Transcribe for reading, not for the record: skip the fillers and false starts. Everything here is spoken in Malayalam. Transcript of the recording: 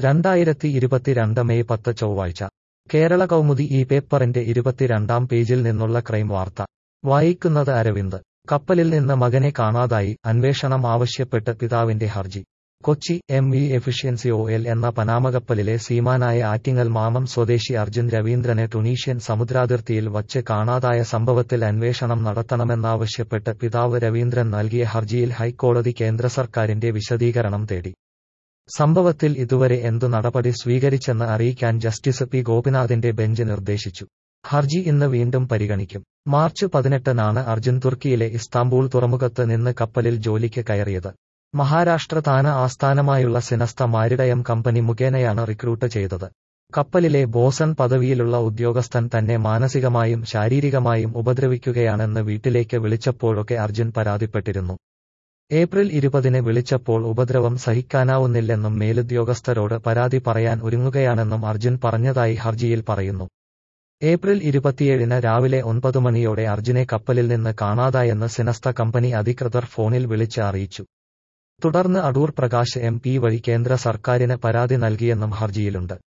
2022 മെയ് 10 ചൊവ്വാഴ്ച കേരള കൗമുദി ഈ പേപ്പറിന്റെ 22-ാം പേജിൽ നിന്നുള്ള ക്രൈം വാർത്ത വായിക്കുന്നത് അരവിന്ദ്. കപ്പലിൽ നിന്ന് മകനെ കാണാതായി, അന്വേഷണം ആവശ്യപ്പെട്ട് പിതാവിന്റെ ഹർജി. കൊച്ചി MV എഫിഷ്യൻസി OL എന്ന പനാമകപ്പലിലെ സീമാനായ ആറ്റിങ്ങൽ മാമം സ്വദേശി അർജുൻ രവീന്ദ്രനെ ടുണീഷ്യൻ സമുദ്രാതിർത്തിയിൽ വച്ച് കാണാതായ സംഭവത്തിൽ അന്വേഷണം നടത്തണമെന്നാവശ്യപ്പെട്ട് പിതാവ് രവീന്ദ്രൻ നൽകിയ ഹർജിയിൽ ഹൈക്കോടതി കേന്ദ്ര സർക്കാരിന്റെ വിശദീകരണം തേടി. സംഭവത്തിൽ ഇതുവരെ എന്തു നടപടി സ്വീകരിച്ചെന്ന് അറിയിക്കാൻ ജസ്റ്റിസ് P ഗോപിനാഥിന്റെ ബെഞ്ച് നിർദ്ദേശിച്ചു. ഹർജി ഇന്ന് വീണ്ടും പരിഗണിക്കും. മാർച്ച് 18-നാണ് അർജുൻ തുർക്കിയിലെ ഇസ്താംബൂൾ തുറമുഖത്ത് നിന്ന് കപ്പലിൽ ജോലിക്ക് കയറിയത്. മഹാരാഷ്ട്ര താന ആസ്ഥാനമായുള്ള സിനസ്ത മാരിടയം കമ്പനി മുഖേനയാണ് റിക്രൂട്ട് ചെയ്തത്. കപ്പലിലെ ബോസൺ പദവിയിലുള്ള ഉദ്യോഗസ്ഥൻ തന്നെ മാനസികമായും ശാരീരികമായും ഉപദ്രവിക്കുകയാണെന്ന് വീട്ടിലേക്ക് വിളിച്ചപ്പോഴൊക്കെ അർജുൻ പരാതിപ്പെട്ടിരുന്നു. ഏപ്രിൽ 20-ന് വിളിച്ചപ്പോൾ ഉപദ്രവം സഹിക്കാനാവുന്നില്ലെന്നും മേലുദ്യോഗസ്ഥരോട് പരാതി പറയാൻ ഒരുങ്ങുകയാണെന്നും അർജുൻ പറഞ്ഞതായി ഹർജിയിൽ പറയുന്നു. ഏപ്രിൽ 27-ന് രാവിലെ 9 മണിയോടെ അർജുനെ കപ്പലിൽ നിന്ന് കാണാതായെന്ന് സിനസ്ത കമ്പനി അധികൃതർ ഫോണിൽ വിളിച്ച് അറിയിച്ചു. തുടർന്ന് അടൂർ പ്രകാശ് MP വഴി കേന്ദ്ര സർക്കാരിന് പരാതി നൽകിയെന്നും ഹർജിയിലുണ്ട്.